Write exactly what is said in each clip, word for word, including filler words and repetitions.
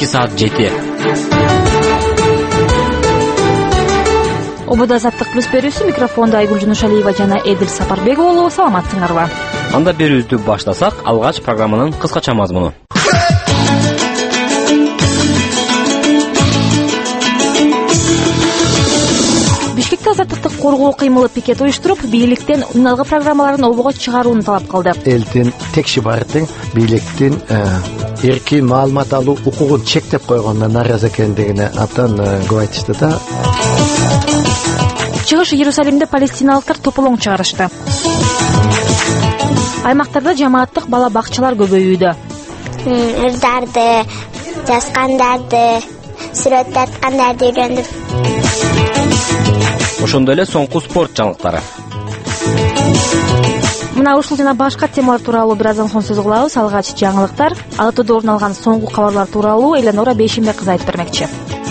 кечки саат жети. Обода азаттык плюс берүүсү, микрофондо Айгүл Жунушалиева жана Эдил Сапарбек болуу. Саламатсыңарбы? Анда берүүбүздү баштасак, алгач программанын кыскача мазмуну. Бишкекте азаттыкты коргоо кыймылы пикет уюштуруп, бийликтен уналгы программаларын обого чыгарууну талап кылды. Элдин текшибардын бийликтин эркин маалымат алуу укугун чектеп койгонуна нааразы экендигине абдан көп айтышты да. Чыгыш Иерусалимде палестиналыктар тополоң чыгарышты. Аймактарда жамааттык бала бакчалар көбөйүүдө. Ырдарды, жазгандарды, сүрөт тарткандарды үйрөндүм. Ошондой эле соңку спорт жаңылыктары. Мына ушул жана башка темалар тууралуу бир аздан соң сөз кылабыз. Алгач жаңылыктар, алтыда орун алган соңку кабарлар тууралуу Эленора Бейшенбек кызы айтып бермекчи.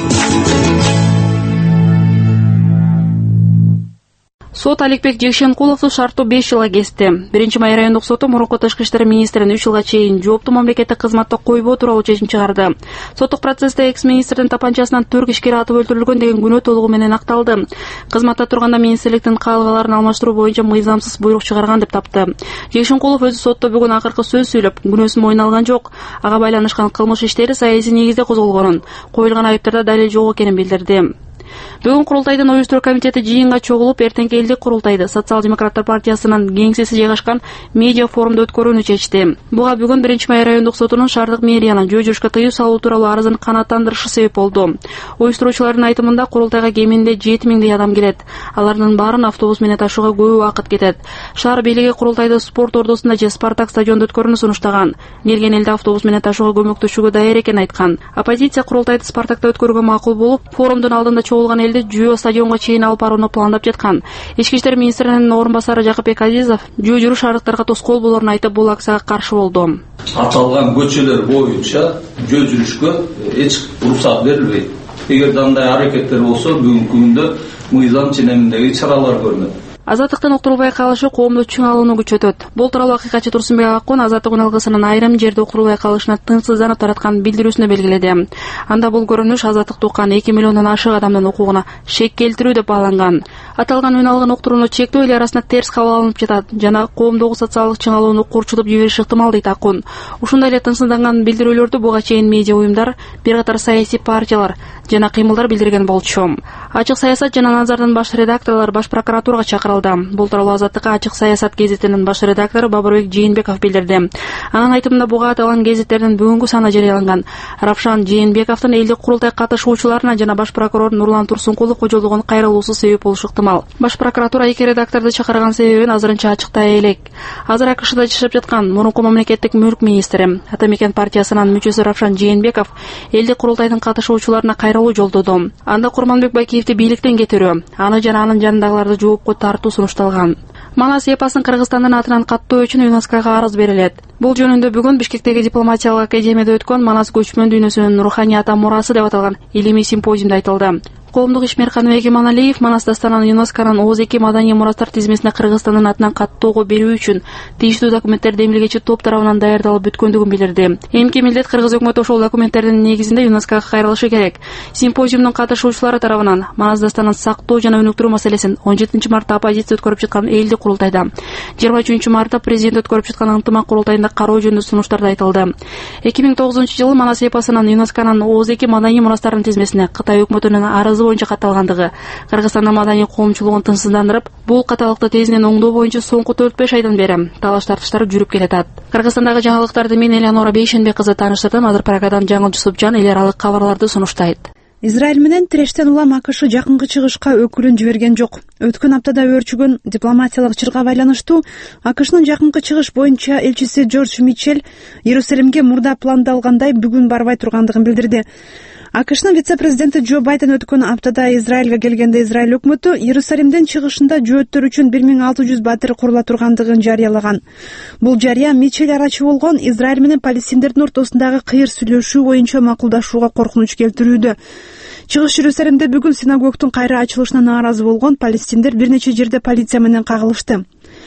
Сот Аликбек Жекшенкуловду шарттуу беш жылга кести. Биринчи май райондук соту мурунку тышкы иштер министрин үч жылга чейин жооптуу мамлекеттик кызматта койбоо тууралуу чечим чыгарды. Соттук процессте экс-министрдин тапанчасынан төрт ишкер атып өлтүрүлгөн деген күнөө толугу менен акталды. Кызматта турганда министрликтин каалгаларын алмаштыруу боюнча мыйзамсыз буйрук чыгарган деп тапты. Жекшенкулов өзү сотто бүгүн акыркы сөз сүйлөп, күнөөсүн мойнуна алган жок. Ага байланышкан кылмыш иштери саясий негизде козголгонун, коюлган айыптарда далил жок экенин билдирди. Бүгүн курултайдын уюштуруу комитети жыйынга чогулуп, эртеңки элдик курултайды Социал-демократтар партиясынын кеңсеси жайгашкан медиа форумду өткөрүүнү чечти. Буга бүгүн биринчи май райондук сотунун шаардык мэриянын жөө жүрүшкө тыюу салуу тууралуу арызын канааттандырышы себеп болду. Уюштуруучулардын айтымында курултайга кеминде жети миңдей адам келет. Алардын баарын автобус менен ташууга көп убакыт кетет. Шаар бийлиги курултайды спорт ордосунда же Спартак стадиондо өткөрүүнү сунуштаган. Келген элди автобус менен ташууга көмөктөшүүгө даяр экенин айткан. Оппозиция курултайды Спартакта өткөрүүгө макул болуп, форумдун алдында чогулган элди жөө стадионго чейин алып барууну пландап жаткан. Ички иштер министринин орун басары Жакыпбек Азизов жөө жүрүү шаардыктарга тоскоол болоорун айтып, бул акцияга каршы болду. Аталган көчөлөр боюнча жөө жүрүшкө эч уруксат берилбейт. Эгер андай аракеттер болсо, бүгүнкү күндө мыйзам ченеминдеги чаралар көрүнөт. Азаттыктын уктурулбай калышы коомду чың алууну күчөтөт. Бул тууралуу акыйкатчы Турсунбек Аккун Азаттык уналгысынын айрым жерде уктурулбай калышына тынчсызданып тараткан билдирүүсүндө белгиледи. Анда бул көрүнүш азаттыкты уккан эки миллиондон ашык адамдын укугуна шек келтирүү деп бааланган. Аталган үналгын уктурууну чектөө эл арасында терс кабыл алынып жатат жана коомдогу социалдык чың алууну курчутуп жибериши ыктымал дейт Аккун. Ушундай эле тынчсызданган билдирүүлөрдү буга чейин медиа уюмдар, бир катар саясий партиялар жана кыймылдар билдирген болчу. Ачык саясат жана Назардын баш редакторлору Баш прокуратурага чакырылды. Бул тууралуу Азаттыкка Ачык саясат гезитинин баш редактору Бабырбек Жээнбеков билдирди. Анын айтымында буга аталган гезиттердин бүгүнкү саны жарыяланган. Равшан Жээнбековдун элдик курултай катышуучуларына жана баш прокурор Нурлан Турсункулов кожолдугун кайрылуусу себеп болушу ыктымал. Баш прокуратура эки редакторду чакырган себебин азырынча ачыктай элек. Азыр АКШда жашап жаткан мурунку мамлекеттик мүлк министри, Атамекен партиясынын мүчөсү Равшан Жээнбеков элдик курултайдын катышуучуларына кайрылуу жолдоду. Анда Курманбек Байкеевди бийликтен кетирүү, аны жана анын жанындагыларды жоопко тартуу сунушталган. Манас эпосын Кыргызстандын атынан каттоо үчүн ЮНЕСКОга арыз берилет. Бул жөнүндө бүгүн Бишкектеги дипломатиялык академияда өткөн Манас көчмөн дүйнөсүнүн руханий ата мурасы деп аталган илимий симпозиумда айтылды. Коомдук ишмер Каныбек Иманалиев Манас дастанын ЮНЕСКонун ооз эки маданий мурастар тизмесине Кыргызстандын атынан каттоого берүү үчүн тийиштүү документтерди эмилгечи топ тарабынан даярдалып бүткөндүгүн билдирди. Эмки милдет Кыргыз өкмөтү ошол документтердин негизинде ЮНЕСКога кайрылышы керек. Симпозиумдун катышуучулары тарабынан Манас дастанын сактоо жана өнүктүрүү маселесин он жетинчи мартта оппозиция өткөрүп жаткан элдик курултайда, жыйырма үчүнчү мартта президент өткөрүп жаткан ынтымак курултайында кароо жөнүндө сунуштарды айтылды. эки миң тогузунчу жылы Манас эпосунун ЮНЕСКонун ооз эки маданий мурастардын тизмесине Кытай өкмөтүнүн арызы боюнча катталгандыгы, Кыргызстандын маданий коомчулугун тынчсыздандырып, бул каталыкты тезинен оңдоо боюнча соңку төрт беш айдан бери талаш тартыштар жүрүп келатат. Кыргызстандагы жаңылыктарды мен Эленора Бейшенбек кызы тааныштырдым. Азыр программадан жаңыл Жусупжан эл аралык кабарларды сунуштайт. Израиль менен тирештен улам АКШ жакынкы чыгышка өкүлүн жиберген жок. Өткөн аптада өрчүгөн дипломатиялык чырга байланыштуу АКШнын жакынкы чыгыш боюнча элчиси Джордж Митчелл Иерусалимге мурда пландалгандай бүгүн барбай тургандыгын билдирди. АКШнын вице-президенти Джо Байден өткөн аптада Израилге келгенде Израиль өкмөтү Иерусалимден чыгышында жөөттөр үчүн бир миң алты жүз батир курула тургандыгын жарыялаган. Бул жарыя Митчелл арачы болгон Израиль менен палестиндердин ортосундагы кыйыр сүйлөшүү боюнча макулдашууга коркунуч келтирүүдө. Чыгыш Иерусалимде бүгүн синагогдун кайра ачылышына нааразы болгон палестиндер бир нече жерде полиция менен кагылышты.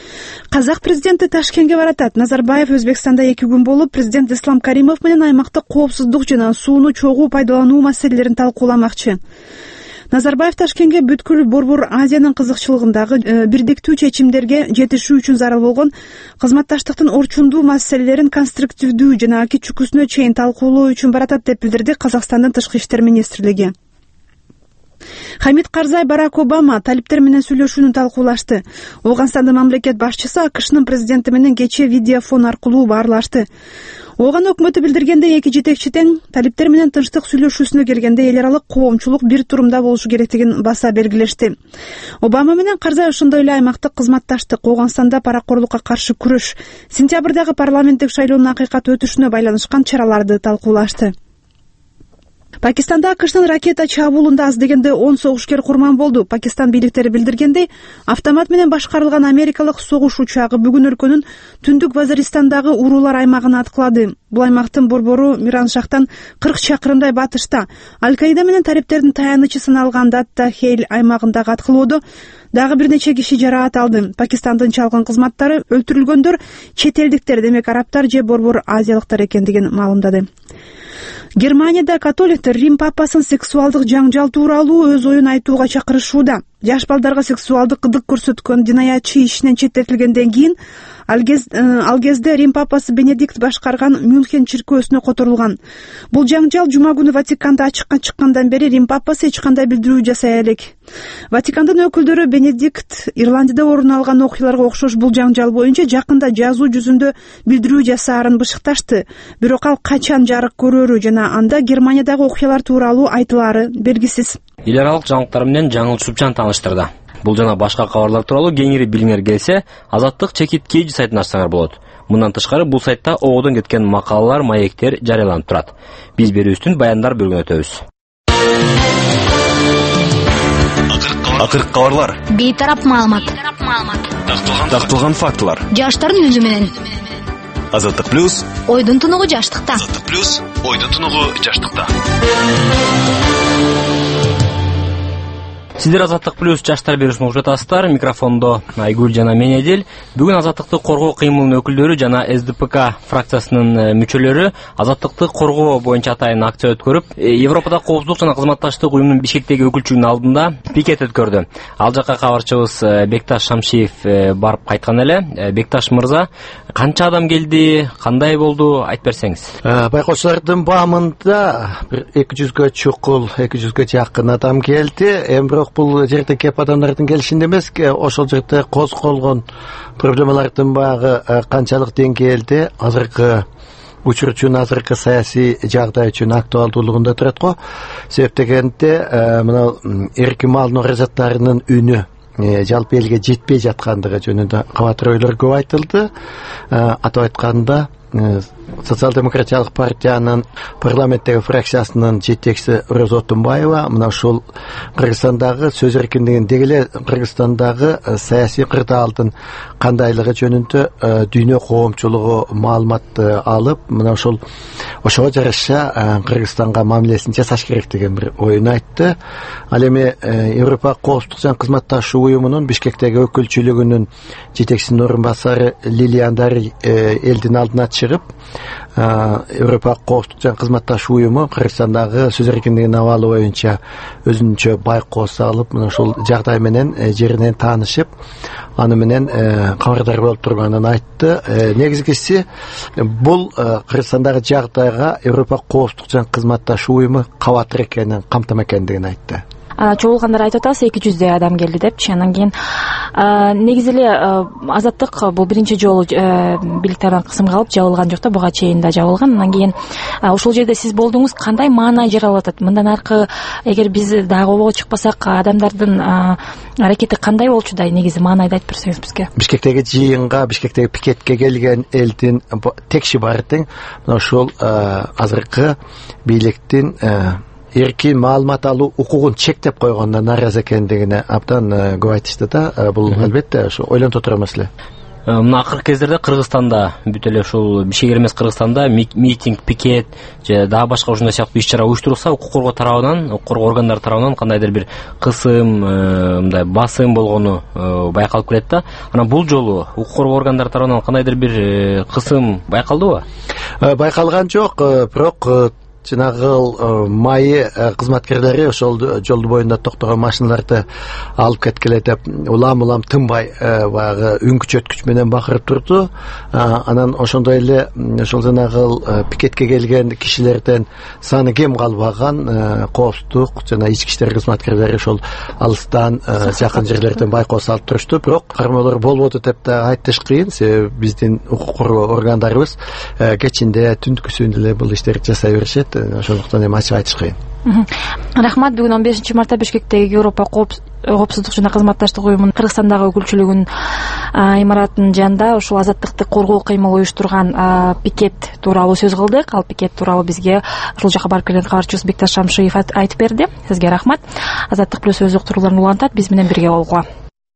Казак президенти Ташкентке баратат. Назарбаев Өзбекстанда эки күн болуп, президент Ислам Каримов менен аймактык коопсуздук жана сууну чогуу пайдалануу маселелерин талкууламакчы. Назарбаев Ташкентке бүткүл Борбор Азиянын кызыкчылыгындагы бирдиктүү чечимдерге жетишүү үчүн зарыл болгон кызматташтыктын орчундуу маселелерин конструктивдүү жана аки чүкүсүнө чейин талкуулоо үчүн баратат деп билдирди Казакстандын Тышкы иштер министрлиги. Хамид Карзай Барак Обама талиптер менен сүйлөшүүнү талкуулашты. Ооганстандын мамлекет башчысы АКШнын президенти менен кечээ видеофон аркылуу баарлашты. Ооган өкмөтү билдиргендей, эки жетекчи тең талиптер менен тынчтык сүйлөшүүсүнө келгенде эл аралык коомчулук бир турумда болушу керектигин баса белгилешти. Обама менен Карзай ошондой эле аймактык кызматташтык, Ооганстанда паракорлукка каршы күрөш, сентябрдагы парламенттик шайлоонун акыйкат өтүшүнө байланышкан чараларды талкуулашты. Пакистанда АКШнын ракета чабуулунда аз дегенде он согушкер курман болду. Пакистан бийликтери билдиргендей, автомат менен башкарылган америкалык согуш учагы бүгүн өлкөнүн түндүк Вазиристандагы уруулар аймагын аткылады. Бул аймактын борбору Мираншахтан кырк чакырымдай батышта. Аль-Каида менен талиптердин таянычы саналган Датта Хейл аймагындагы аткылоодо дагы бир нече киши жараат алды. Пакистандын чалгын кызматтары өлтүрүлгөндөр чет элдиктер, демек арабтар же борбор азиялыктар экендигин маалымдады. Германияда католиктер Рим папасын сексуалдык жаңжал тууралуу өз оюн айтууга чакырышууда. Жаш балдарга сексуалдык кыдык көрсөткөн динаятчы ишинен четтетилгенден кийин ал кезде Рим папасы Бенедикт башкарган Мюнхен чиркөөсүнө которулган. Бул жаңжал жума күнү Ватиканда ачыкка чыккандан бери Рим папасы эч кандай билдирүү жасай элек. Ватикандын өкүлдөрү Бенедикт Ирландияда орун алган окуяларга окшош бул жаңжал боюнча жакында жазуу жүзүндө билдирүү жасаарын бышыкташты. Бирок ал качан жарык көрөрү жана анда Германиядагы окуялар тууралуу айтылаары белгисиз. Эл аралык жаңылыктар менен жаңыл Чупчан тааныштырды. Бул жана башка кабарлар тууралуу кеңири билиңер келсе, Азаттык чекит Кеж сайтын ачсаңар болот. Мындан тышкары бул сайтта оодон кеткен макалалар, маектер жарыяланып турат. Биз берүүбүздүн баяндар бөлүгүнө өтөбүз. Акыркы кабарлар. Бейтарап маалымат. Такталган фактылар. Жаштардын үнү менен. Азаттык плюс. Ойдун тунугу жаштыкта. Азаттык плюс. Ойдун тунугу жаштыкта. Сиздер Азаттык плюс жаштар берүүсүн угуп жатасыздар. Микрофондо Айгүл жана мен Эдил. Бүгүн Азаттыкты коргоо кыймылынын өкүлдөрү жана эс дэ пэ ка фракциясынын мүчөлөрү Азаттыкты коргоо боюнча атайын акция өткөрүп, Европада коопсуздук жана кызматташтык уюмунун Бишкектеги өкүлчүлүгүнүн алдында пикет өткөрдү. Ал жака кабарчыбыз Бекташ Шамшиев барып кайткан эле. Бекташ мырза, канча адам келди, кандай болду, айтып берсеңиз. Байкоочулардын баамында бир эки жүзгө чукул, эки жүзгө жакын адам келди. Бул жерде кеп адамдардын келишинде эмес, ошол жерде козголгон проблемалардын багы канчалык деңгээлде азыркы учур үчүн, азыркы саясий жагдай үчүн актуалдуулугунда турат го. Себеп дегенде мына эрки мал норозаттарынын үнү жалпы элге жетпей жаткандыгы жөнүндө кабатыр ойлор көп айтылды. Атап айтканда, Социал-демократиялык партиянын парламенттеги фракциясынын жетекчиси Роза Отунбаева мына ушул Кыргызстандагы сөз эркиндигин деги эле Кыргызстандагы саясий кырдаалдын кандайлыгы жөнүндө дүйнө коомчулугу маалымат алып, мына ушул ошого жараша Кыргызстанга мамилесин жасаш керек деген бир оюн айтты. Ал эми Европа коопсуздук жана кызматташуу уюмунун Бишкектеги өкүлчүлүгүнүн жетекчисинин орун басары Лилиан Дари элдин алдына чыгып, Европа коопсуздук жана кызматташуу уюму Кыргызстандагы сөз эркиндигинин абалы боюнча өзүнчө байкоос алып, мына ушул жагдай менен жеринен таанышып, аны менен кабардар болуп турганын айтты. Негизгиси бул Кыргызстандагы жагдайга Европа коопсуздук жана кызматташуу уюму кабатыр экенин, камтыма экендигин айтты. Чогулгандар айтып атасыз, эки жүздөй адам келди депчи. Анан кийин негизи эле Азаттык бул биринчи жолу бийликтерден кысымга алып жабылган жок да, буга чейин да жабылган. Анан кийин ушул жерде сиз болдуңуз, кандай маанай жаралып атат? Мындан аркы эгер биз дагы обого чыкпасак, адамдардын аракети кандай болчудай, негизи маанайды айтып берсеңиз бизге. Бишкектеги жыйынга, Бишкектеги пикетке келген элдин текши баары тең мына ушул азыркы бийликтин эркин маалымат алуу укугун чектеп койгонуна нааразы экендигине абдан көп айтышты да. Бул албетте ошо ойлонто турган маселе. Мына акыркы кездерде Кыргызстанда бүт эле ушул бишкек эмес Кыргызстанда митинг, пикет же дагы башка ушундай сыяктуу иш-чара уюштурулса, укук коргоо тарабынан, укук коргоо органдары тарабынан кандайдыр бир кысым, мындай басым болгону байкалып келет да. Анан бул жолу укук коргоо органдары тарабынан кандайдыр бир кысым байкалдыбы? Байкалган жок, бирок жанагы майы кызматкерлери ошол жолду боюнда токтогон машиналарды алып кеткиле деп улам улам тынбай баягы үн күчөткүч менен бакырып турду. Анан ошондой эле ошол жанагы пикетке келген кишилерден саны кем калбаган, коопсуздук жана ички иштер кызматкерлери ошол алыстан жакын жерлерден байкоо салып турушту. Бирок кармоолор болбоду деп да айтыш кыйын, себеби биздин укук коргоо органдарыбыз кечинде түндүкүсүн эле бул иштерди жасай беришет. Ошондуктан эми ачык айтыш кыйын. Рахмат. Бүгүн он бешинчи мартта Бишкектеги Европа коопсуздук жана кызматташтык уюмунун Кыргызстандагы өкүлчүлүгүнүн имаратынын жанында ушул азаттыкты коргоо кыймыл уюштурган пикет тууралуу сөз кылдык. Ал пикет тууралуу бизге ушул жака барып келген кабарчыбыз Бекташ Шамшиев айтып берди. Сизге рахмат. Азаттык плюс өз уктурууларын улантат. Биз менен бирге болгула.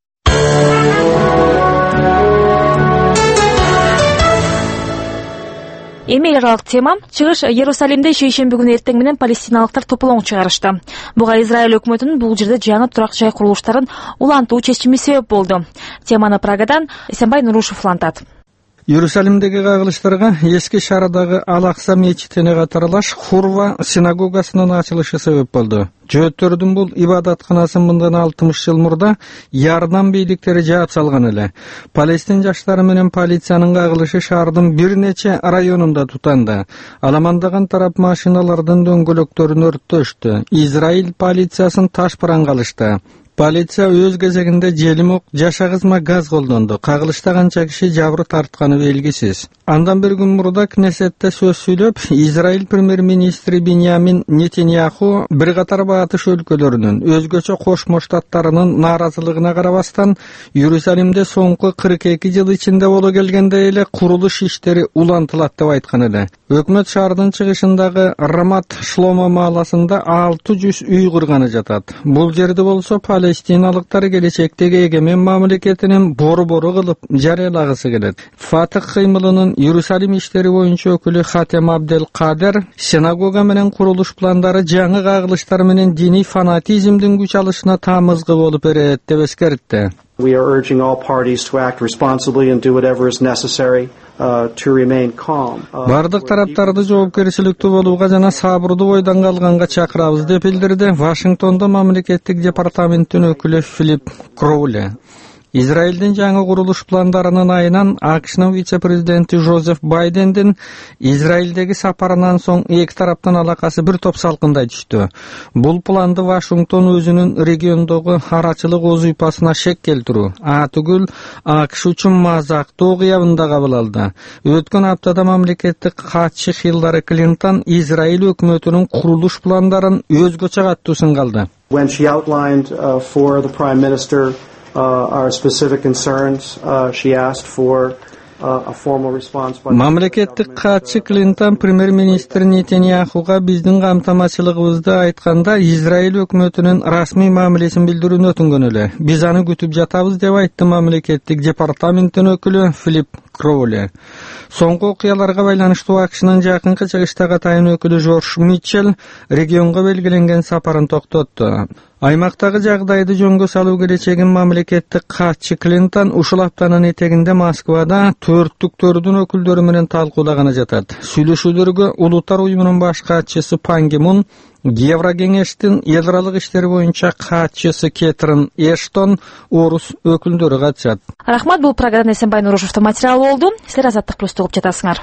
Эми эл аралык тема. Чыгыш Иерусалимде шейшемби күнү эртең менен палестиналыктар тополоң чыгарышты. Буга Израиль өкмөтүнүн бул жерде жаңы турак жай курулуштарын улантуу чечими себеп болду. Теманы Прагадан Эсенбай Нурушев улантат. Иерусалимдеги кагылыштарга эски шаарадагы Ал-Акса мечитине катарлаш Хурва синагогасынын ачылышы себеп болду. Жөөттөрдүн бул ибадатканасын мындан алтымыш жыл мурда Ярдан бийликтери жаап салган эле. Палестин жаштары менен полициянын кагылышы шаардын бир нече районунда тутанды. Аламандаган тарап машиналардын дөңгөлөктөрүн өрттөштү. Израиль полициясын таш параңга алышты. Полиция өз кезегинде желим ок, жаша кызма газ колдонду. Кагылышта канча киши жабыр тартканы белгисиз. Андан бир күн мурда Кнессетте сөз сүйлөп, Израиль премьер-министри Биньямин Нетаньяху бир катар батыш өлкөлөрүнүн, өзгөчө Кошмо Штаттарынын нааразылыгына карабастан, Иерусалимде соңку кырк эки жыл ичинде боло келгенде эле курулуш иштери улантылат деп айткан эле. Өкмөт шаардын чыгышындагы Рамат Шломо мааласында алты жүз үй курганы жатат. Бул жерде болсо палестиналыктар келечектеги эгемен мамлекетинин борбору кылып жарыялагысы келет. Фатых кыймылынын Иерусалим иштери боюнча өкүлү Хатем Абдел Кадер синагога менен курулуш пландары жаңы кагылыштар менен диний фанатизмдин күч алышына таамызгы болуп берет деп эскертти. We are urging all parties to act responsibly and do whatever is necessary uh, to remain calm. Бардык тараптарды жоопкерчиликтүү болууга жана сабырдуу бойдон калганга чакырабыз деп билдирди Вашингтондо мамлекеттик департаменттин өкүлү Филипп Кроуле. Израилдин жаңы курулуш пландарынын айынан АКШнын вице-президенти Жозеф Байдендин Израилдеги сапарынан соң эки тараптын алакасы бир топ салкындай түштү. Бул планды Вашингтон өзүнүн региондогу арачылык оз уйпасына шек келтирүү, атүгүл АКШ үчүн мазактуу окуябында кабыл алды. Өткөн аптада мамлекеттик катчы Хиллари Клинтон Израиль өкмөтүнүн курулуш пландарын өзгөчө каттуу сынгалды. When she outlined uh, for the Prime Minister Uh, our specific concerns, uh, she asked for uh, a formal response by Мамлекеттик катчы Клинтон премьер-министр Нетаньяхуга биздин камтамашчылыгыбызды айтканда Израиль өкмөтүнүн расмий мамилесин билдирүүнү өтүнгөн эле. Биз аны күтүп жатабыз деп айтты мамлекеттик департаменттин өкүлү Филипп Кроуле. Соңку окуяларга байланыштуу АКШнын жакынкы чыгыштагы тайын өкүлү Жорж Митчелл регионго белгиленген сапарын токтотту. Аймактагы жагдайды жөнгө салуу келечегин мамлекеттик катчы Клинтон ушул аптанын этегинде Москвада төрттүктөрдүн өкүлдөрү менен талкуулаганы жатат. Сүйлөшүүлөргө Улуттар уюмунун баш катчысы Пан Ги Мун, Еврокеңештин эл аралык иштери боюнча катчысы Кетрин Эштон, орус өкүлдөрү катышат. Рахмат, бул программа Эсенбай Нурушевдин материалы болду. Силер Азаттык плюсту угуп жатасыңар.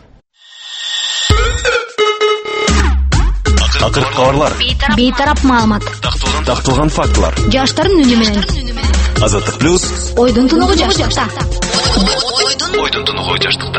Акыркы кабарлар. Бейтарап маалымат. Такталган фактылар. Жаштардын үнү менен. Азаттык плюс. Ойдун тунугу жаштыкта. Ойдун тунугу жаштыкта.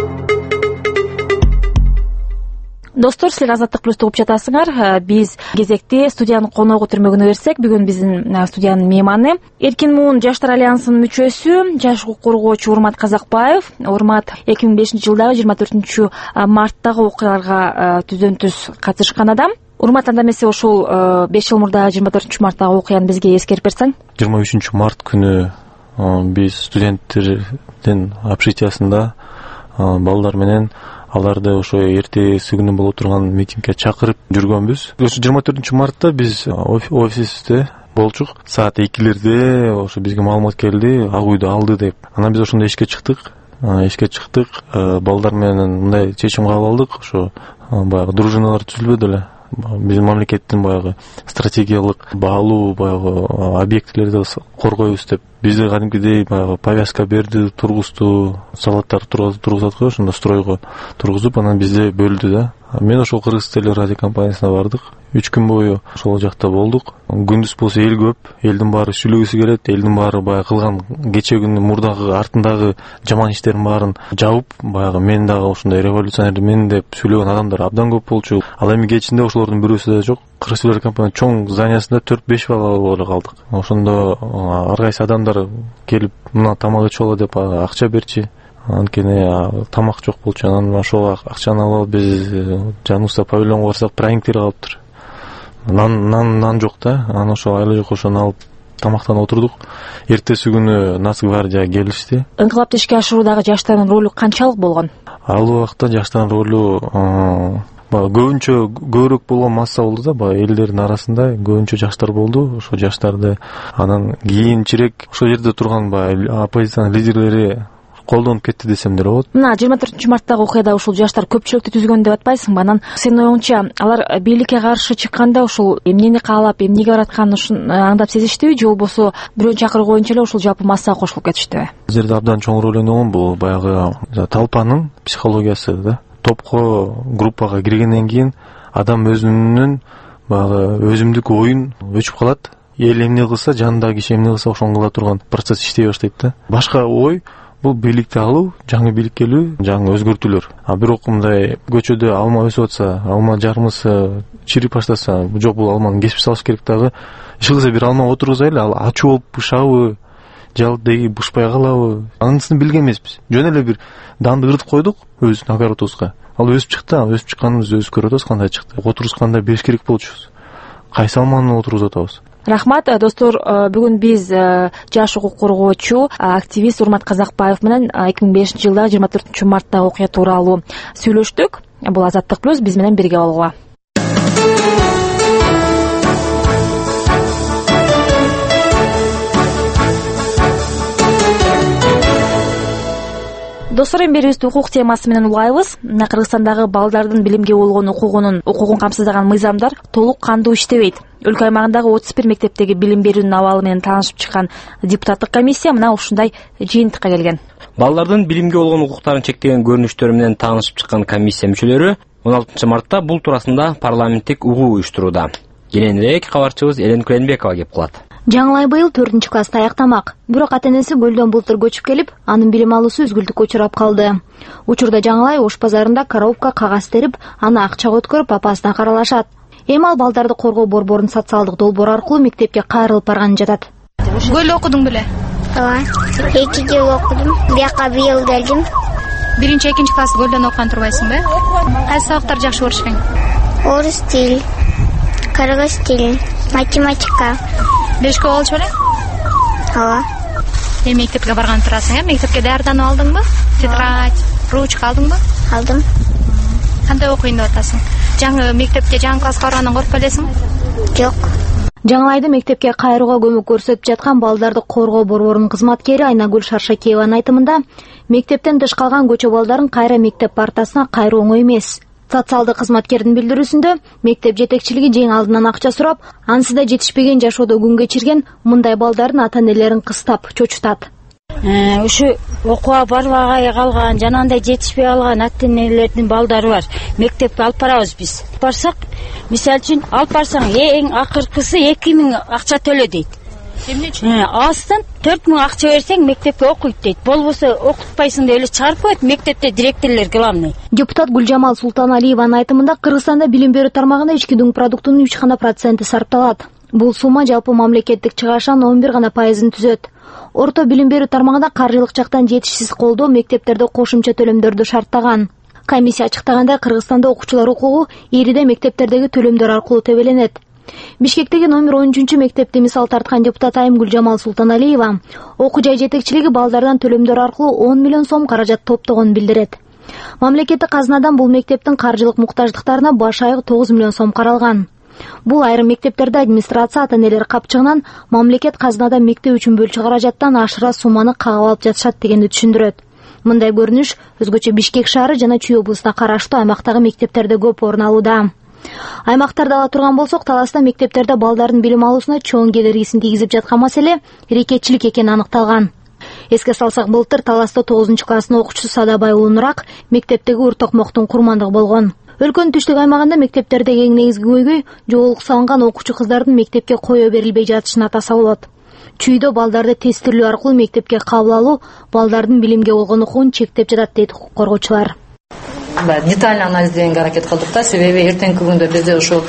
Достор, силер Азаттык плюсту угуп жатасыңар. Биз кезекти студиянын коногу түрмөгүнө берсек, бүгүн биздин студиянын мейманы Эркин Муун Жаштар альянсынын мүчөсү, жаш укук коргоочу Урмат Казакбаев. Урмат эки миң бешинчи жылдагы жыйырма төртүнчү марттагы окуяларга түздөн түз катышкан адам. Урмат, анда эмесе ошол беш жыл мурда жыйырма төртүнчү марттагы окуяны бизге эскерип берсең? жыйырма үчүнчү март күнү биз студенттердин общежитиясында балдар менен аларды ошо эртеси күнү боло турган митингге чакырып жүргөнбүз. Ошо жыйырма төртүнчү мартта биз офисте болчук. Саат экилерде ошо бизге маалымат келди, ак үйдү алды деп. Анан биз ошондо ишке чыктык. Ишке чыктык, балдар менен мындай чечим кабыл алдык. Ошо баягы дружиналар түзүлбөдү эле. Биздин мамлекеттин баягы стратегиялык баалуу баягы объектилерди коргойбуз деп бизде кадимкидей баягы повязка берди, тургузду, солдаттар тургузат го, ошондо стройго тургузуп, анан бизде бөлдү да. Мен ошол Кыргыз телерадио компаниясына бардык. үч күн бою ошол жакта болдук. Күндүз болсо эл көп, элдин баары сүйлөгүсү келет, элдин баары баягы кылган кечеги мурдагы артындагы жаман иштерин баарын жабып, баягы мен дагы ошондой революционер мен деп сүйлөгөн адамдар абдан көп болчу. Ал эми кечинде ошолордун бирөөсү да жок. Кыргыз телерадио компания чоң зданиясында төрт беш бала боло калдык. Ошондо ар кайсы адамдар келип, мына тамак ичип алалы деп акча берчи. Анткени тамак жок болчу. Анан ошол акчаны алып биз жаныбызда павильонго барсак, праингтер калыптыр. Нан нан нан жок да. Анан ошол айла жок, ошону алып тамактан отурдук. Эртеси күнү Нацгвардия келишти. Инкылапты ишке ашыруудагы жаштардын ролу канчалык болгон? Ал убакта жаштардын ролу көбүнчө көбүрөөк болгон масса болду да, баягы элдердин арасында көбүнчө жаштар болду. Ошо жаштарды анан кийинчерээк ошол жерде турган баягы оппозициянын лидерлери колдонуп кетти десем деле болот. Мына жыйырма төртүнчү марттагы окуяда ушул жаштар көпчүлүктү түзгөн деп атпайсыңбы? Анан сенин оюңча алар бийликке каршы чыкканда ушул эмнени каалап, эмнеге баратканын ушун аңдап сезиштиби, же болбосо бирөөнүн чакырыгы боюнча эле ушул жалпы массага кошулуп кетиштиби? Бул жерде абдан чоң роль ойногон бул баягы толпанын психологиясы да. Топко, группага киргенден кийин адам өзүнүн баягы өзүмдүк оюн өчүп калат. Эл эмне кылса, жанындагы киши эмне кылса ошону кыла турган процесс иштей баштайт да. Башка ой бул бийликти алуу, жаңы бийлик келүү, жаңы өзгөртүүлөр. А бирок мындай көчөдө алма өсүп атса, алма жармысы чирип баштаса, жок бул алманы кесип салыш керек дагы. Иш кылса бир алма отургузайлы, ал ачуу болуп бышабы, жалдеги бушпай калабы, анысын билген эмеспиз. Жөн эле бир данды ырдып койдук өзүнүн огородубузга. Ал өсүп чыкты, ал өсүп чыкканыбызды өзү көрүп атабыз кандай чыкты. Отургузганда бериш керек болчубуз. Кайсы алманы отургузуп атабыз? Рахмат, достор, бүгүн биз жаш укук коргоочу, активист Урмат Казакбаев менен эки миң бешинчи жылдагы жыйырма төртүнчү марттагы окуя тууралуу сүйлөштүк. Бул Азаттык плюс, биз менен бирге болгула. Достор, эми берүүбүздү укук темасы менен улайбыз. Кыргызстандагы балдардын билимге болгон укугунун укугун камсыздаган мыйзамдар толук кандуу иштебейт. Өлкө аймагындагы отуз бир мектептеги билим берүүнүн абалы менен таанышып чыккан депутаттык комиссия мына ушундай жыйынтыкка келген. Балдардын билимге болгон укуктарын чектеген көрүнүштөрү менен таанышып чыккан комиссия мүчөлөрү он алтынчы мартта бул туурасында парламенттик угуу уюштурууда. Кененирээк кабарчыбыз Элен Куленбекова кеп кылат. Жаңылай быйыл төртүнчү класста аяктамак. Бирок ата-энеси көлдөн былтыр көчүп келип, анын билим алуусу үзгүлтүккө учурап калды. Учурда Жаңылай Ош базарында коробка кагаз терип, аны акчага өткөрүп апасына каралашат. Эми ал балдарды коргоо борборунун социалдык долбоор аркылуу мектепке кайрылып барган жатат. Көлдө окудуң беле? Ооба. эки жыл окудум. Бияка быйыл келдим. Биринчи, экинчи класс көлдөн окуган турбайсыңбы? Кайсы сабактарды жакшы көрүшкөң? Орус тил, кыргыз тил, математика. Бешке болчу беле? Ооба. Эми мектепке барган турасың, э? Мектепке даярданып алдыңбы? Тетрадь, ручка алдыңбы? Алдым. Кандай окуйын деп атасың? Жаңы мектепке жаңы класска баргандан коркуп элесиң? Жок. Жаңылайды мектепке кайрууга көмөк көрсөтүп жаткан балдарды коргоо борборунун кызматкери Айнагүл Шаршакиеванын айтымында, мектептен тыш калган көчө балдарын кайра мектеп партасына кайруу оңой эмес. Социалдык кызматкердин билдирүүсүндө, мектеп жетекчилиги жең алдынан акча сурап, анысы да жетишпеген жашоодо күн кечирген мындай балдардын ата-энелерин кыстап чочутат. Ушу окууга барбагай калган, жанагындай жетишпей калган ата-энелердин балдары бар. Мектепке алып барабыз биз. Барсак, мисалы үчүн алып барсаң, эң акыркысы эки миң акча төлө дейт. Эмне үчүн? Астан төрт миң акча берсең мектепке окуйт дейт. Болбосо окутпайсың деп эле чыгарып коет мектепте директорлор главный. Депутат Гүлжамал Султаналиеванын айтымында, Кыргызстанда билим берүү тармагында ички дүң продуктунун үч гана проценти сарпталат. Бул сумма жалпы мамлекеттик чыгашанын он бир гана пайызын түзөт. Орто билим берүү тармагында каржылык жактан жетишсиз колдоо мектептерде кошумча төлөмдөрдү шарттаган. Комиссия ачыктагандай, Кыргызстанда окуучулар укугу ээрide мектептердеги төлөмдөр аркылуу тебеленет. Бишкектеги номер он үчүнчү мектепти мисал тарткан депутат Айымгүл Жамал Султаналиева окуу жай жетекчилиги балдардан төлөмдөр аркылуу он миллион сом каражат топтогонун билдирет. Мамлекеттик казынадан бул мектептин каржылык муктаждыктарына баш айгы тогуз миллион сом каралган. Бул айрым мектептерде администрация ата-энелер капчыгынан мамлекет казынадан мектеп үчүн бөлчү каражаттан ашыра сумманы кагып алып жатышат дегенди түшүндүрөт. Мындай көрүнүш өзгөчө Бишкек шаары жана Чүй облусуна караштуу аймактагы мектептерде көп орун алууда. Аймактарды ала турган болсок, Таласта мектептерде балдардын билим алуусуна чоң кедергисин тийгизип жаткан маселе рекетчилик экени аныкталган. Эске салсак, былтыр Таласта тогузунчу класстын окуучусу Садабай Улунураак мектептеги ур токмоктун курмандыгы болгон. Өлкөнүн түштүк аймагында мектептердеги эң негизги көйгөй жоолук салынган окуучу кыздардын мектепке кое берилбей жатышына атаса болот. Чүйдө балдарды тестирлөө аркылуу мектепке кабыл алуу балдардын билимге болгон укугун чектеп жатат дейт укук коргоочулар. Детально анализдегенге аракет кылдык да, себеби эртеңки күндө бизде ушул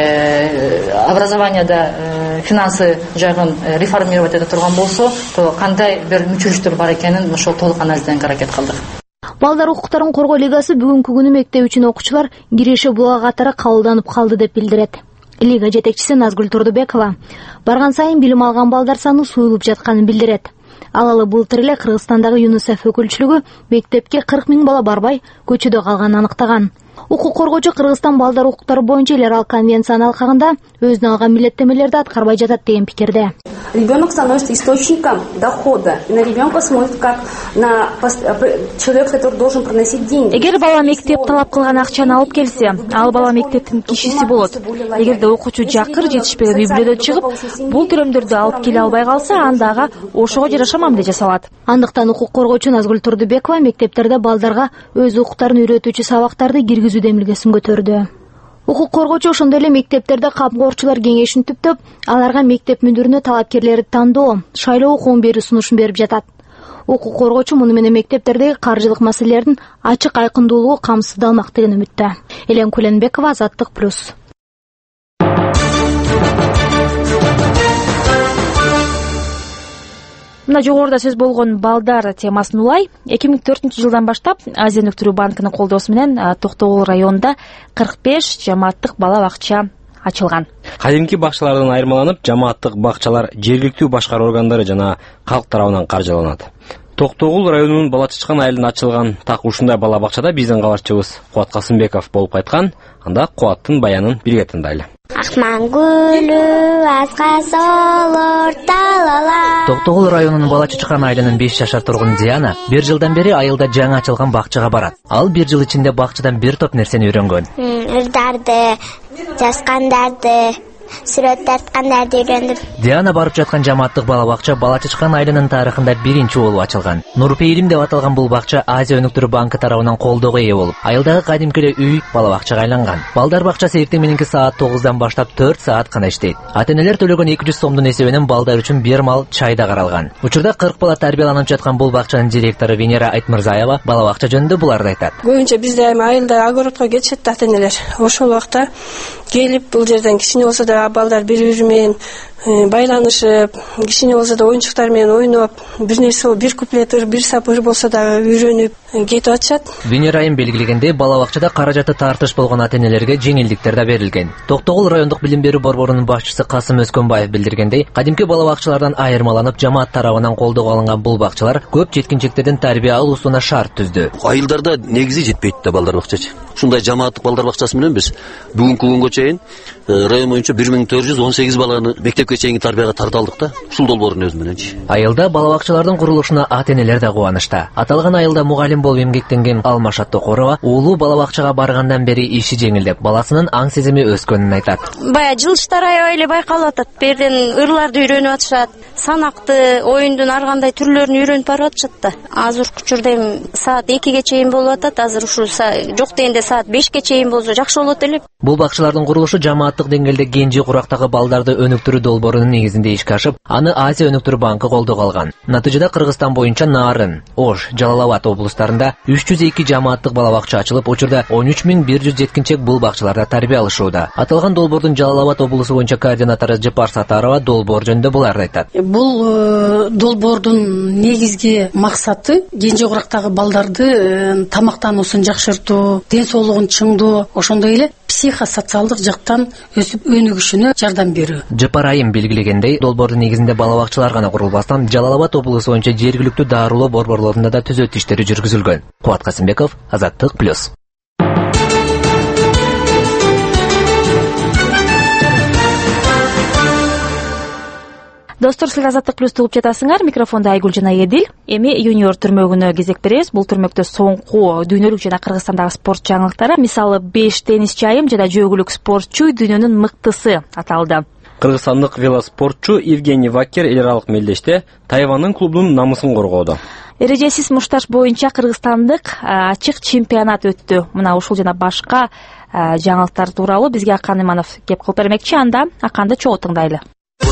образованияда финансы жагын реформировать эте турган болсо, то кандай бир мүчүлүштөр бар экенин ошол толук анализдегенге аракет кылдык. Балдар укуктарын коргоо лигасы бүгүнкү күнү мектеп үчүн окуучулар киреше буга катары кабылданып калды деп билдирет. Лига жетекчиси Назгүл Турдубекова барган сайын билим алган балдар саны суюлуп жатканын билдирет. Алалы былтыр эле Кыргызстандагы ЮНИСЕФ өкүлчүлүгү мектепке кырк миң бала барбай көчөдө калганын аныктаган. Укук коргоочу Кыргызстан балдар укуктары боюнча эл аралык конвенциянын алкагында өзүнө алган милдеттемелерди аткарбай жатат деген пикирде. Ребенок становится источником дохода. И на ребенка смотрит как на человек, который должен приносить деньги. Эгер бала мектеп талап кылган акчаны алып келсе, ал бала мектептин кишиси болот. Эгерде окуучу жакыр жетишпеген үй бүлөдөн чыгып, бул төлөмдөрдү алып келе албай калса, анда ага ошого жараша мамиле жасалат. Андыктан укук коргоочу Назгүл Турдубекова мектептерде балдарга өз укуктарын үйрөтүүчү сабактарды киргизүү демилгесин көтөрдү. Укук коргоочу ошондой эле мектептерде камкорчулар кеңешин түптөп, аларга мектеп мүдүрүнө талапкерлерди тандоо, шайлоо укугун берүү сунушун берип жатат. Укук коргоочу муну менен мектептердеги каржылык маселелердин ачык айкындуулугу камсыздалмак деген үмүттө. Элен Куленбекова, Азаттык плюс. Мына жогоруда сөз болгон балдар темасын улай. эки миң төртүнчү жылдан баштап Азия өнүктүрүү банкынын колдоосу менен Токтогул районунда кырк беш жамааттык бала бакча ачылган. Кадимки бакчалардан айырмаланып, жамааттык бакчалар жергиликтүү башкаруу органдары жана калк тарабынан каржыланат. Токтогул районунун Бала Чычкан айылында ачылган так ушундай бала бакчада биздин кабарчыбыз Кубат Касымбеков болуп кайткан. Анда Кубаттын баянын бирге тыңдайлы. Акман гүлү азга солор талала. Токтогул районунун Бала Чычкан айылынын беш жашар тургуну Диана бир жылдан бери айылда жаңы ачылган бакчага барат. Ал бир жыл ичинде бакчадан бир топ нерсени үйрөнгөн. Ырдарды, жазгандарды, сүрөт тарткандарды үйрөндүм. Диана барып жаткан жамааттык бала бакча Бала Чычкан айылынын тарыхында биринчи болуп ачылган. Нурпейилим деп аталган бул бакча Азия өнүктүрүү банкы тарабынан колдоого ээ болуп, айылдагы кадимки эле үй бала бакчага айланган. Балдар бакчасы эртең мененки саат тогуздан баштап төрт саат гана иштейт. Ата-энелер төлөгөн эки жүз сомдун эсебинен балдар үчүн бир мал чай да каралган. Учурда кырк бала тарбияланып жаткан бул бакчанын директору Венера Айтмырзаева бала бакча жөнүндө буларды айтат. Көбүнчө бизде эми айылда огородко кетишет ата-энелер. Ошол убакта келип бул жерден кичине болсо да балдар бири-бири менен байланышып, кичине болсо да оюнчуктар менен ойноп, бир нерсе, бир куплет ыр, бир сапыр болсо да үйрөнүп кетип атышат. Венера айым белгилегенде бала бакчада каражаты тартыш болгон ата-энелерге жеңилдиктер да берилген. Токтогул райондук билим берүү борборунун башчысы Касым Өскөнбаев билдиргендей, кадимки бала бакчалардан айырмаланып, жамаат тарабынан колдоого алынган бул бакчалар көп жеткинчектердин тарбия алуусуна шарт түздү. Айылдарда негизи жетпейт да балдар бакчачы. Ушундай жамааттык балдар бакчасы менен биз бүгүнкү күнгө чейин район боюнча бир миң төрт жүз он сегиз баланы мектепке чейинки тарбияга тарта алдык да. Ушул долбоордун өзү мененчи. Айылда бала бакчалардын курулушуна ата-энелер да кубанычта. Аталган айылда мугалим болуп эмгектенген Алмашат Токорова уулу бала бакчага баргандан бери иши жеңилдеп, баласынын аң сезими өскөнүн айтат. Бая жылыштар аябай эле байкалып атат. Берден ырларды үйрөнүп атышат, санакты, оюндун ар кандай түрлөрүн үйрөнүп барып атышат да. Азыркы учурда эми саат экиге чейин болуп атат. Азыр ушул жок дегенде саат бешке чейин болсо жакшы болот эле. Бул бакчалардын курулушу жамааттык деңгээлде кенже курактагы балдарды өнүктүрүү долбоорунун негизинде ишке ашып, аны Азия өнүктүрүү банкы колдоого алган. Натыйжада Кыргызстан боюнча Нарын, Ош, Жалал-Абад облустарында үч жүз эки жамааттык бала бакча ачылып, учурда он үч миң бир жүз жеткинчек бул бакчаларда тарбия алышууда. Аталган долбоордун Жалал-Абад облусу боюнча координатору Жапар Сатарова долбоор жөнүндө буларды айтат. бул долбоордун негизги максаты кенже жогорактагы балдарды тамактануусун жакшыртуу, ден соолугун чыңдоо, ошондой эле психосоциалдык жактан өсүп өнүгүшүнө жардам берүү. Жапар Айым белгилегендей, долбоордун негизинде бала бакчалар гана курулбастан, Жалал Абад облусу боюнча жергиликтүү дарылоо борборлорунда да түзөтүү иштери жүргүзүлгөн. Кубат Касымбеков, Азаттык плюс. Достор, сиз Азаттык плюсту угуп жатасыңар. Микрофонда Айгүл жана Эдил. Эми юниор түрмөгүнө кезек беребиз. Бул түрмөктө соңку дүйнөлүк жана Кыргызстандагы спорт жаңылыктары, мисалы беш теннисчи айым жана жөгүлүк спортчу дүйнөнүн мыктысы аталды. Кыргызстандык велоспортчу Евгений Ваккер эл аралык мелдеште Тайвандын клубунун намысын коргоодо. Эрежесиз мушташ боюнча Кыргызстандык ачык чемпионат өттү. Мына ушул жана башка жаңылыктар тууралуу бизге Акан Иманов кеп кылып бермекчи. Анда Аканды чогуу тыңдайлы.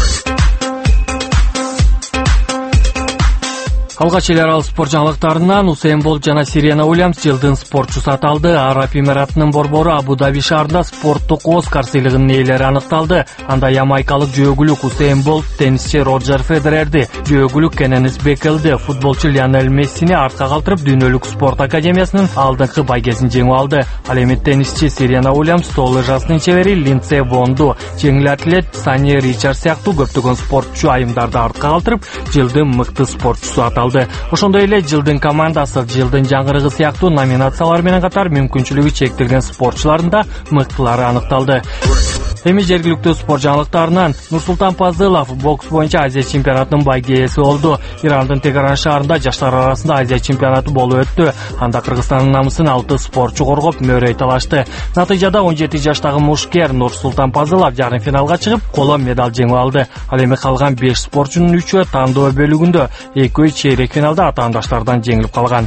Алгач эл аралык спорт жаңылыктарынан Усейн Болт жана Серена Уильямс жылдын спортчусу аталды. Араб Эмиратынын борбору Абу Даби шаарында спорттук Оскар сыйлыгынын ээлери аныкталды. Анда ямайкалык жөөгүлүк Усейн Болт теннисчи Роджер Федерерди, жөөгүлүк Кеннис Бекелди, футболчу Лионель Мессини артка калтырып дүйнөлүк спорт академиясынын алдыңкы байгесин жеңип алды. Ал эми теннисчи Серена Уильямс тоо лыжасынын чебери Линдсей Вонду, жеңил атлет Сани Ричард сыяктуу көптөгөн спортчу айымдарды артка калтырып жылдын мыкты спортчусу аталды. Ошондой эле жылдын командасы, жылдын жаңырыгы сыяктуу номинациялар менен катар мүмкүнчүлүгү чектелген спортчулардын да мыктылары аныкталды. Эми жергиликтүү спорт жаңылыктарынан Нурсултан Пазылов бокс боюнча Азия чемпионатынын байге ээси болду. Ирандын Тегеран шаарында жаштар арасында Азия чемпионаты болуп өттү. Анда Кыргызстандын намысын алты спортчу коргоп мөрөй талашты. Натыйжада он жети жаштагы мушкер Нурсултан Пазылов жарым финалга чыгып, коло медаль жеңип алды. Ал эми калган беш спортчунун үчөө тандоо бөлүгүндө, экөө чейрек финалда атаандаштардан жеңилип калган.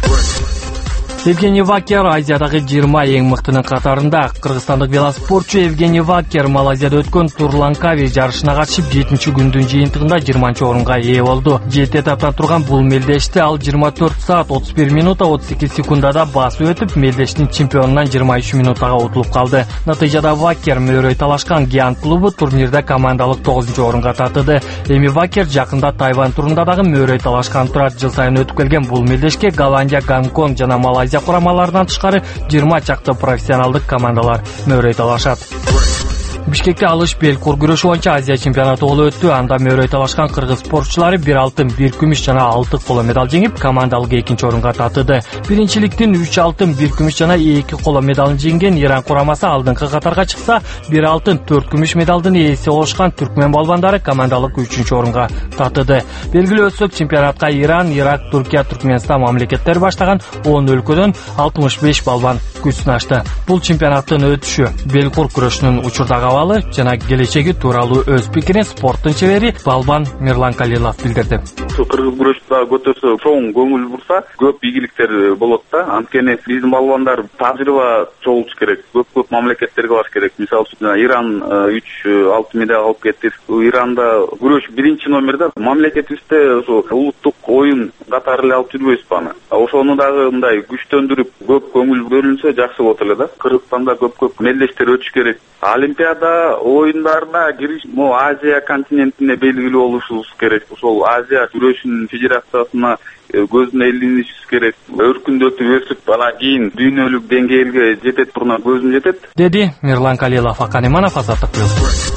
Евгений Ваккер Азиядагы жыйырма эң мыктынын катарында. Кыргызстандык велоспортчу Евгений Ваккер Малайзияда өткөн Турланкави жарышына катышып жетинчи күндүн жыйынтыгында жыйырманчы орунга ээ болду. Жети этаптан турган бул мелдешти ал жыйырма төрт саат отуз бир минута отуз эки секундада басып өтүп, мелдештин чемпионунан жыйырма үч минутага утулуп калды. Натыйжада Ваккер мөрөй талашкан Гиант клубу турнирде командалык тогузунчу орунга татыды. Эми Ваккер жакында Тайвань турунда дагы мөрөй талашкан турат. Жыл сайын өтүп келген бул мелдешке Голландия, Гонконг жана Малайзия курамаларынан тышкары жыйырма чакты профессионалдык командалар мөрөй талашат. Бишкекте алыш бел кур күрөшү боюнча Азия чемпионаты болуп өттү. Анда мөрөй талашкан кыргыз спортчулары бир алтын, бир күмүш жана алты коло медаль жеңип, командалык экинчи орунга татыды. Биринчиликтин үч алтын, бир күмүш жана эки коло медалын жеңген Иран курамасы алдыңкы катарга чыкса, бир алтын, төрт күмүш медалдын ээси болушкан түркмен балбандары командалык үчүнчү орунга татыды. Белгилүү өтсөк, чемпионатка Иран, Ирак, Түркия, Түркменстан мамлекеттери баштаган он өлкөдөн алтымыш беш балбан күч сынашты. Бул чемпионаттын өтүшү бел кур күрөшүнүн учурдагы абалы жана келечеги тууралуу өз пикирин спорттун чебери балбан Мирлан Калилов билдирди. Кыргыз күрөшүндө көтөсө чоң көңүл бурса, көп ийгиликтер болот да. Анткени биздин балбандар тажрыйба чогулуш керек. Көп-көп мамлекеттерге барыш керек. Мисалы үчүн Иран үч алтын медаль алып кетти. Иранда күрөш биринчи номерде. Мамлекетибизде ошо улуттук оюн катары эле алып жүрбөйбүзбү аны. Ошону дагы мындай күчтөндүрүп, көп көңүл бөлүнсө жакшы болот эле да. Кыргызстанда көп-көп мелдештер өтүш керек. Олимпиада оюндарына кириш, мо Азия континентине белгилүү болушубуз керек. Ошол Азия күрөшүнүн федерациясына көзүнө илинишибиз керек. Өркүндөтүп өсүп, анан кийин дүйнөлүк деңгээлге жетет турган көзүм жетет, деди Мирлан Калилов. Акан Иманов, Азаттык плюс.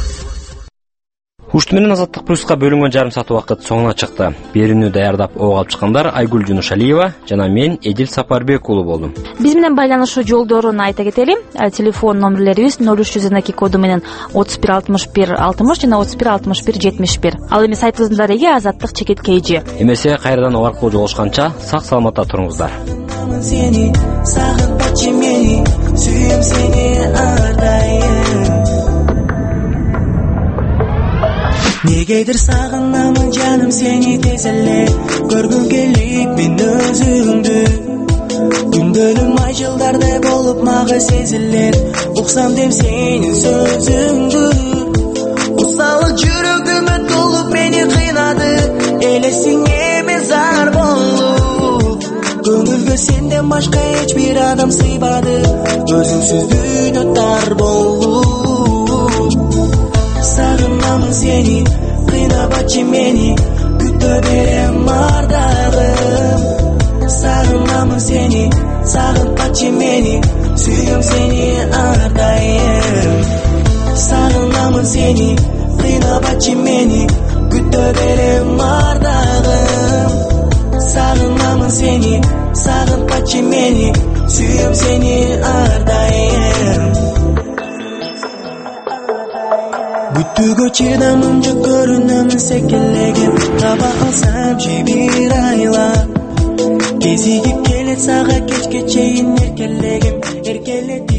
Ушту менен Азаттык плюска бөлүнгөн жарым саат убакыт соңуна чыкты. Берүүнү даярдап ого алып чыккандар Айгүл Жунушалиева жана мен Эдил Сапарбек уулу болдум. Биз менен байланышуу жолдорун айта кетели. Телефон номерлерибиз ноль үч жүз эки коду менен отуз бир алтымыш бир алтымыш жана отуз бир алтымыш бир жетимиш бир. Ал эми сайтыбыздын дареги азаттык чекит kg. Эмесе кайрадан ого аркылуу жолугушканча сак саламатта туруңуздар. Seni sağıp meni, suyum seni ardayım. Negeydir sağınamın canım seni tezelle, görgüm gelip ben özündü. Gündölüm ay yıllarda bolup mağı sezilir, uksam dem senin sözündü. Usalı çürügümü dolup beni kıynadı, elesin yeme zar bolu. Gönülgü senden başka hiçbir adam sıymadı, özümsüzlüğüne dar bolu. Sağınamın seni, kıynap açım мени, күтө берем ардагым. Сагынамын сени, сагынтпачы мени, сүйгөм сени ар дайым. Сагынамын сени, кыйнабачы мени, күтө берем ардагым. Сагынамын сени, сагынтпачы мени, сүйгөм сени ар дайым. Күтүүгө чыдамым жок, көрүнөмүн секелеген, таба алсам же бир айла. Кезигип келет сага кечке чейин эркелегим, эркелет